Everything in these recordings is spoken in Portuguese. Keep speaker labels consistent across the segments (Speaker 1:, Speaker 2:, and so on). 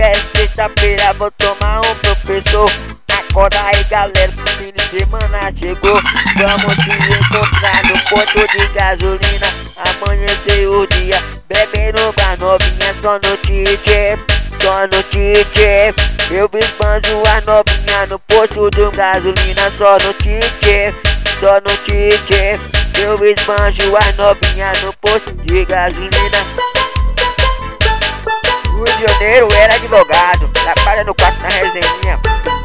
Speaker 1: é sexta-feira, vou tomar um professor. Acorda aí galera, o fim de semana chegou. Vamos se encontrar no posto de gasolina. Amanhecer o dia, bebendo com a novinha. Só no tite, só no tite. Eu esbanjo a novinha no posto de gasolina. Só no tite, só no tite. Eu esbanjo a novinha no posto de gasolina. O Rio de Janeiro era advogado, trabalha no quarto na resenha.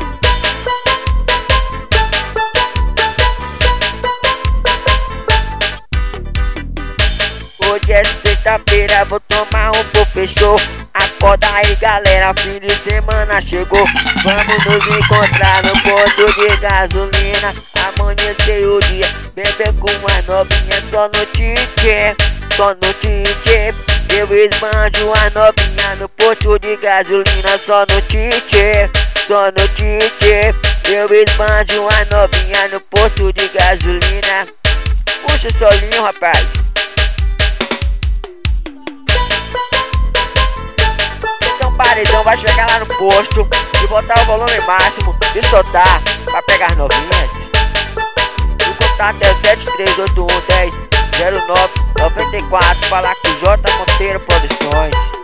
Speaker 1: Hoje é sexta-feira, vou tomar um professor. Acorda aí galera, fim de semana chegou. Vamos nos encontrar no posto de gasolina. Amanhecer o dia, beber com a novinha. Só no tite, só no tite. Eu esbanjo a novinha no posto de gasolina. Só no tite, só no tite. Eu esbanjo a novinha no posto de gasolina. Puxa o solinho, rapaz. Paredão vai chegar lá no posto e botar o volume máximo e soltar pra pegar as novinhas. O contato é 7381100994. Falar com J Monteiro Produções.